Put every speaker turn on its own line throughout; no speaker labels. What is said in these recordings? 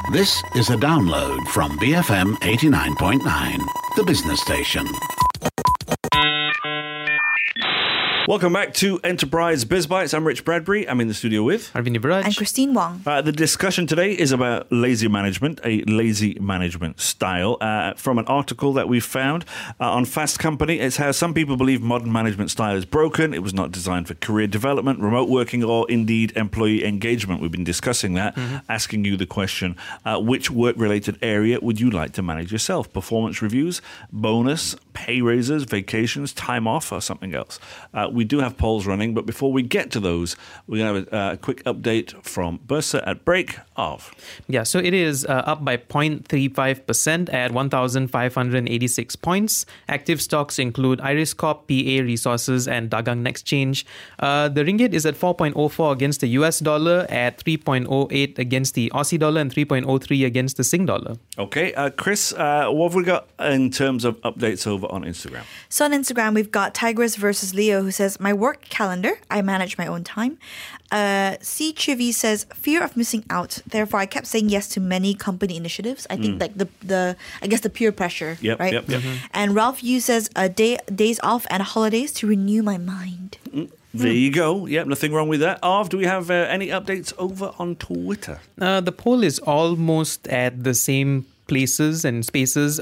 This is a download from BFM 89.9, the business station.
Welcome back to Enterprise Biz Bites. I'm Rich Bradbury. I'm in the studio with
Arvind Ibraj.
And Christine Wong.
The discussion today is about lazy management, a lazy management style. From an article that we found on Fast Company, it's how some people believe modern management style is broken. It was not designed for career development, remote working, or indeed employee engagement. We've been discussing that, asking you the question, which work-related area would you like to manage yourself? Performance reviews, bonus, pay raises, vacations, time off, or something else? We do have polls running, but before we get to those, we're going to have a quick update from Bursa at break of.
Yeah, so it is up by 0.35% at 1,586 points. Active stocks include Iris Corp, PA Resources, and Dagang Nextchange. The ringgit is at 4.04 against the US dollar, at 3.08 against the Aussie dollar, and 3.03 against the Sing dollar.
Okay, Chris, what have we got in terms of updates over on Instagram?
So on Instagram, we've got Tigress versus Leo, who says, my work calendar, I manage my own time. C. Chivy says, fear of missing out. Therefore, I kept saying yes to many company initiatives. I think like the peer pressure, right?
Yep.
And Ralph Yu says, days off and holidays to renew my mind.
There you go. Yep, nothing wrong with that. Arv, do we have any updates over on Twitter?
The poll is almost at the same places and spaces.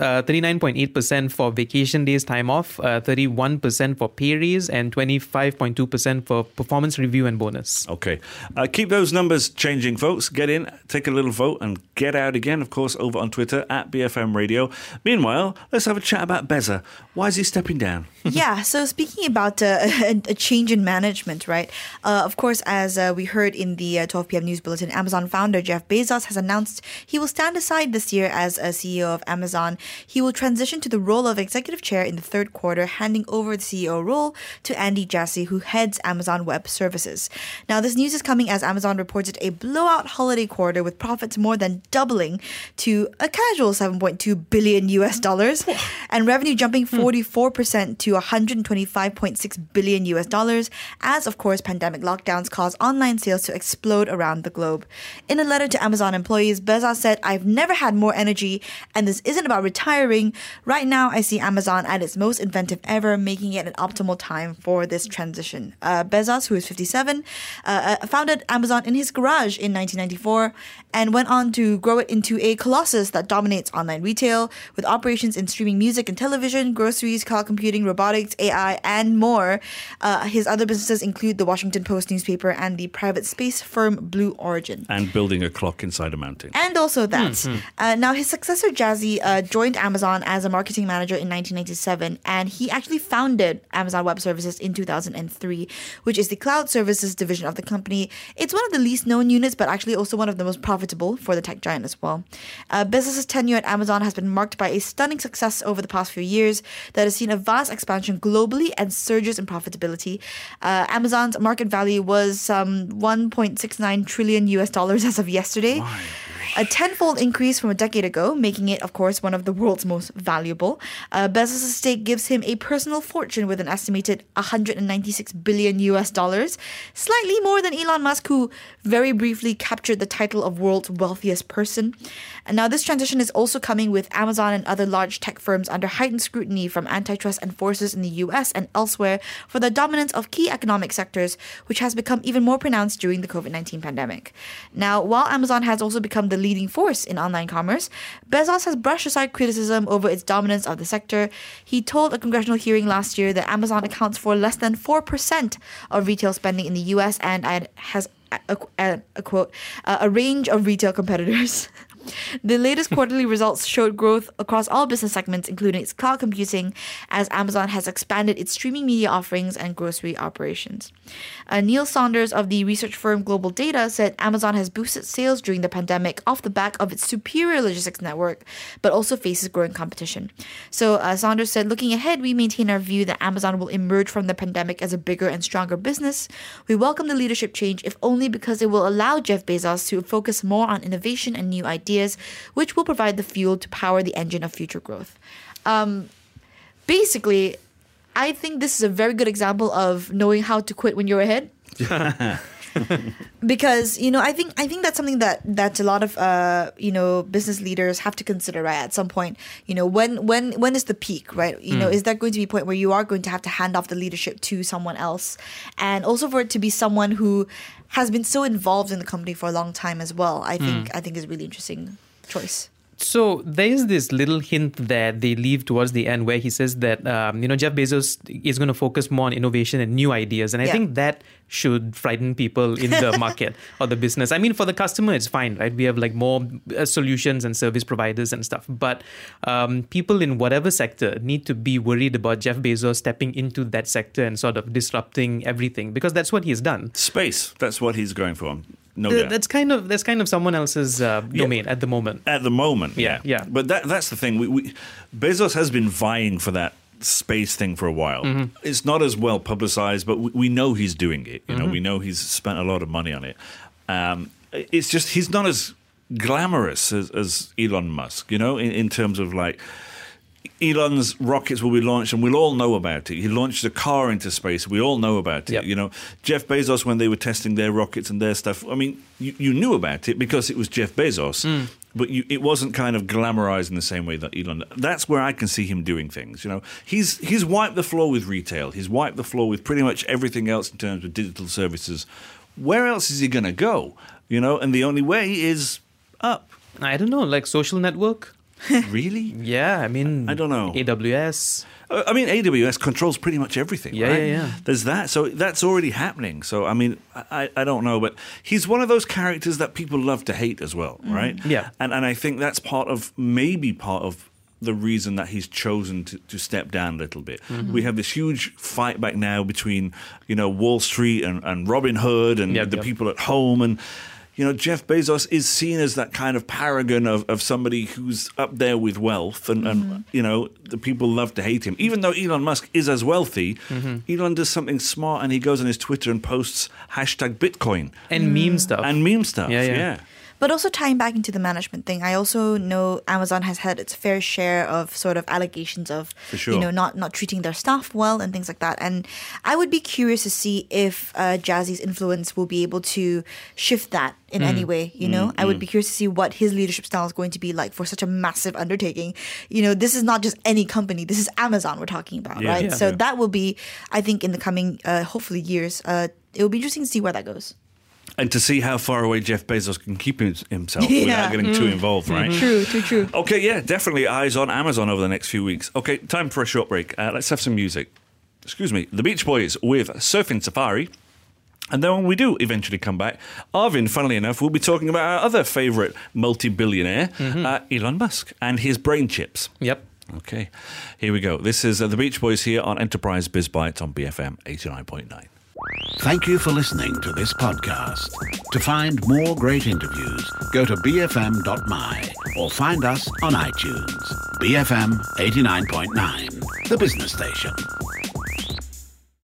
39.8% for vacation days time off, 31% for pay raise, and 25.2% for performance review and bonus.
Okay. Keep those numbers changing, folks. Get in, take a little vote, and get out again, of course, over on Twitter at BFM Radio. Meanwhile, let's have a chat about Beza. Why is he stepping down?
Yeah, so speaking about a change in management, right? Of course, as we heard in the 12 p.m. news bulletin, Amazon founder Jeff Bezos has announced he will stand aside this year as a CEO of Amazon. He will transition to the role of executive chair in the third quarter, handing over the CEO role to Andy Jassy, who heads Amazon Web Services. Now, this news is coming as Amazon reported a blowout holiday quarter with profits more than doubling to a casual $7.2 billion US dollars and revenue jumping 44% to $125.6 billion US dollars as, of course, pandemic lockdowns caused online sales to explode around the globe. In a letter to Amazon employees, Bezos said, I've never had more energy, and this isn't about retiring. Right now, I see Amazon at its most inventive ever, making it an optimal time for this transition. Bezos, who is 57, founded Amazon in his garage in 1994 and went on to grow it into a colossus that dominates online retail with operations in streaming music and television, groceries, cloud computing, robotics, AI, and more. His other businesses include the Washington Post newspaper and the private space firm Blue Origin.
And building a clock inside a mountain.
And also that. Now, his successor, Jazzy, joined Amazon as a marketing manager in 1997, and he actually founded Amazon Web Services in 2003, which is the cloud services division of the company. It's one of the least known units, but actually also one of the most profitable for the tech giant as well. Bezos' tenure at Amazon has been marked by a stunning success over the past few years that has seen a vast expansion globally and surges in profitability. Amazon's market value was 1.69 trillion US dollars as of yesterday. A tenfold increase from a decade ago, making it, of course, one of the world's most valuable. Bezos' stake gives him a personal fortune with an estimated 196 billion US dollars, slightly more than Elon Musk, who very briefly captured the title of world's wealthiest person. And now this transition is also coming with Amazon and other large tech firms under heightened scrutiny from antitrust enforcers in the US and elsewhere for the dominance of key economic sectors, which has become even more pronounced during the COVID-19 pandemic. Now, while Amazon has also become the leading force in online commerce, Bezos has brushed aside criticism over its dominance of the sector. He told a congressional hearing last year that Amazon accounts for less than 4% of retail spending in the US and has a range of retail competitors. The latest quarterly results showed growth across all business segments, including its cloud computing, as Amazon has expanded its streaming media offerings and grocery operations. Neil Saunders of the research firm Global Data said Amazon has boosted sales during the pandemic off the back of its superior logistics network, but also faces growing competition. So Saunders said, looking ahead, we maintain our view that Amazon will emerge from the pandemic as a bigger and stronger business. We welcome the leadership change, if only because it will allow Jeff Bezos to focus more on innovation and new ideas, which will provide the fuel to power the engine of future growth. Basically, I think this is a very good example of knowing how to quit when you're ahead. Because I think that's something that a lot of business leaders have to consider, right? At some point, when is the peak, right? Is there going to be a point where you are going to have to hand off the leadership to someone else, and also for it to be someone who has been so involved in the company for a long time as well? I think is a really interesting choice.
So there's this little hint that they leave towards the end where he says that Jeff Bezos is going to focus more on innovation and new ideas, and I think that should frighten people in the market or the business. I mean, for the customer, it's fine, right? We have like more solutions and service providers and stuff, but people in whatever sector need to be worried about Jeff Bezos stepping into that sector and sort of disrupting everything, because that's what he's done.
Space, that's what he's going for. No doubt.
That's kind of someone else's domain at the moment.
At the moment,
yeah.
But that's the thing. We Bezos has been vying for that space thing for a while. It's not as well publicized, but we know he's doing it. We know he's spent a lot of money on it. It's just he's not as glamorous as Elon Musk. In terms of like. Elon's rockets will be launched, and we'll all know about it. He launched a car into space. We all know about it.
Yep.
Jeff Bezos, when they were testing their rockets and their stuff, I mean, you knew about it because it was Jeff Bezos, but it wasn't kind of glamorized in the same way that Elon. That's where I can see him doing things. He's wiped the floor with retail. He's wiped the floor with pretty much everything else in terms of digital services. Where else is he going to go? And the only way is up.
I don't know, like social network.
Really?
Yeah, I mean,
I don't know.
AWS.
I mean, AWS controls pretty much everything, right?
Yeah.
There's that. So that's already happening. So, I mean, I don't know. But he's one of those characters that people love to hate as well, right?
Yeah.
And I think that's maybe part of the reason that he's chosen to step down a little bit. We have this huge fight back now between, Wall Street and Robin Hood and the people at home. And Jeff Bezos is seen as that kind of paragon of somebody who's up there with wealth, and the people love to hate him. Even though Elon Musk is as wealthy, Elon does something smart, and he goes on his Twitter and posts #Bitcoin
and meme stuff.
Yeah.
But also tying back into the management thing, I also know Amazon has had its fair share of sort of allegations of,
For sure.
not treating their staff well and things like that. And I would be curious to see if Jazzy's influence will be able to shift that in any way. I would be curious to see what his leadership style is going to be like for such a massive undertaking. This is not just any company. This is Amazon we're talking about, right?
Yeah.
So that will be, I think, in the coming, hopefully, years, it will be interesting to see where that goes.
And to see how far away Jeff Bezos can keep himself without getting too involved, right?
True.
Okay, yeah, definitely eyes on Amazon over the next few weeks. Okay, time for a short break. Let's have some music. Excuse me. The Beach Boys with Surfing Safari. And then when we do eventually come back, Arvin, funnily enough, will be talking about our other favourite multi-billionaire, Elon Musk, and his brain chips.
Yep.
Okay, here we go. This is the Beach Boys here on Enterprise Biz Bites on BFM 89.9.
Thank you for listening to this podcast. To find more great interviews, go to bfm.my or find us on iTunes. BFM 89.9, the business station.